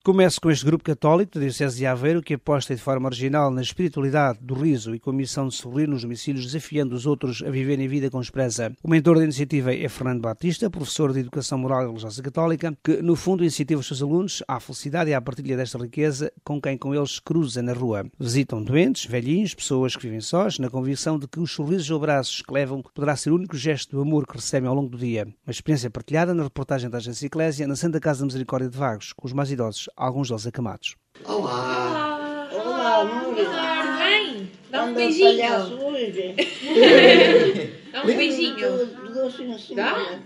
Começo com este grupo católico da Diocese de Aveiro que aposta de forma original na espiritualidade do riso e com a missão de sorrir nos domicílios, desafiando os outros a viverem a vida com esperança. O mentor da iniciativa é Fernando Batista, professor de Educação Moral e Religiosa Católica, que no fundo incentiva os seus alunos à felicidade e à partilha desta riqueza com quem com eles cruza na rua. Visitam doentes, velhinhos, pessoas que vivem sós, na convicção de que os sorrisos ou abraços que levam poderá ser o único gesto do amor que recebem ao longo do dia. Uma experiência partilhada na reportagem da Agência Eclésia na Santa Casa da Misericórdia de Vagos, com os mais idosos, alguns deles acamados. Olá! Olá, amor! Tudo bem? Dá um Anda beijinho. palhaço hoje. Dá um beijinho. Dá?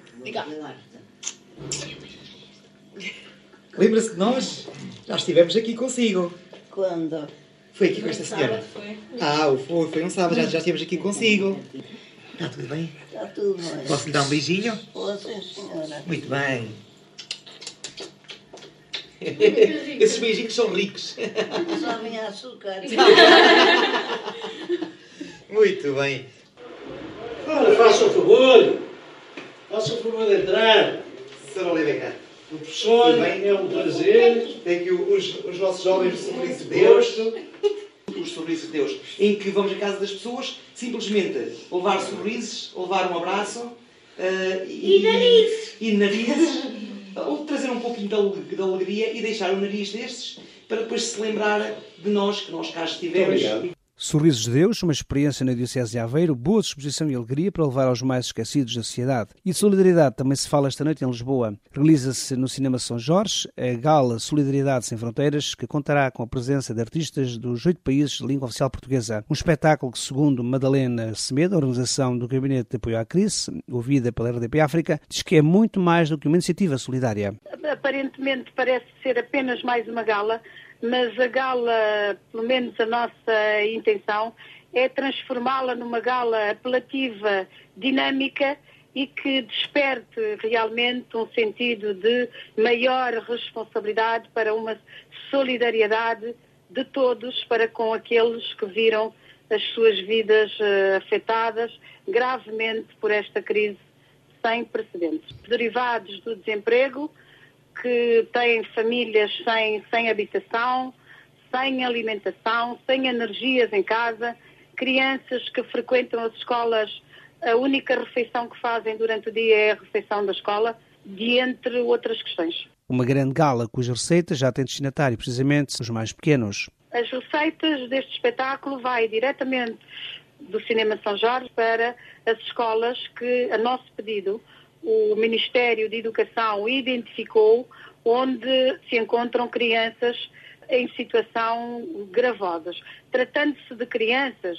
Lembra-se de nós? Já estivemos aqui consigo. Quando? Foi aqui com esta senhora? Foi um sábado, já estivemos aqui consigo. Está tudo bem? Está tudo bem. Posso lhe dar um beijinho? Boa, sim, senhora. Muito bem. Esses beijinhos são ricos. Só vinha açúcar. Muito bem. Ora, faça o favor de entrar. Sr. Oliveira, O professor, tudo bem? é um prazer. Tem aqui os nossos jovens do Sorriso de Deus. Os Sorrisos de Deus, em que vamos à casa das pessoas, simplesmente levar sorrisos, levar um abraço e narizes, ou trazer um pouquinho de alegria e deixar o nariz destes para depois se lembrar de nós, que nós cá estivemos. Sorrisos de Deus, uma experiência na Diocese de Aveiro, boa disposição e alegria para levar aos mais esquecidos da sociedade. E de solidariedade também se fala esta noite em Lisboa. Realiza-se no Cinema São Jorge a Gala Solidariedade Sem Fronteiras, que contará com a presença de artistas dos 8 países de língua oficial portuguesa. Um espetáculo que, segundo Madalena Semedo, a organização do Gabinete de Apoio à Crise, ouvida pela RDP África, diz que é muito mais do que uma iniciativa solidária. Aparentemente parece ser apenas mais uma gala, mas a gala, pelo menos a nossa intenção, é transformá-la numa gala apelativa, dinâmica e que desperte realmente um sentido de maior responsabilidade para uma solidariedade de todos para com aqueles que viram as suas vidas afetadas gravemente por esta crise sem precedentes. Derivados do desemprego, que têm famílias sem habitação, sem alimentação, sem energias em casa, crianças que frequentam as escolas, a única refeição que fazem durante o dia é a refeição da escola, de entre outras questões. Uma grande gala cujas receitas já tem destinatário precisamente os mais pequenos. As receitas deste espetáculo vai diretamente do Cinema São Jorge para as escolas que, a nosso pedido, o Ministério da Educação identificou onde se encontram crianças em situação gravosas. Tratando-se de crianças,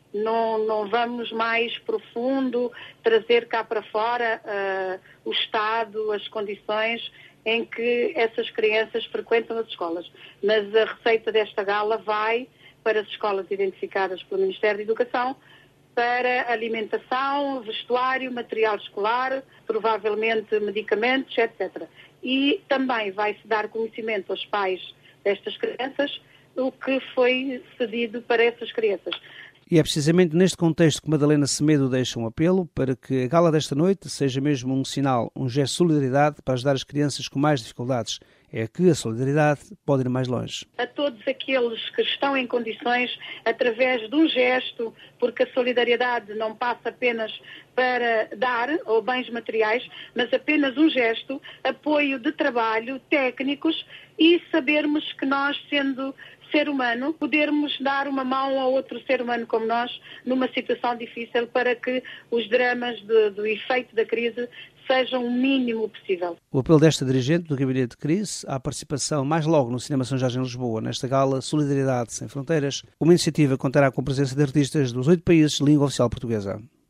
não vamos mais profundo trazer cá para fora o estado, as condições em que essas crianças frequentam as escolas. Mas a receita desta gala vai para as escolas identificadas pelo Ministério da Educação, para alimentação, vestuário, material escolar, provavelmente medicamentos, etc. E também vai-se dar conhecimento aos pais destas crianças o que foi cedido para essas crianças. E é precisamente neste contexto que Madalena Semedo deixa um apelo para que a gala desta noite seja mesmo um sinal, um gesto de solidariedade para ajudar as crianças com mais dificuldades. É que a solidariedade pode ir mais longe. A todos aqueles que estão em condições, através de um gesto, porque a solidariedade não passa apenas para dar, ou bens materiais, mas apenas um gesto, apoio de trabalho, técnicos e sabermos que nós, sendo ser humano, podermos dar uma mão a outro ser humano como nós numa situação difícil para que os dramas do efeito da crise sejam o mínimo possível. O apelo desta dirigente do Gabinete de Crise à participação mais logo no Cinema São Jorge em Lisboa, nesta gala Solidariedade Sem Fronteiras, uma iniciativa que contará com a presença de artistas dos 8 países de língua oficial portuguesa.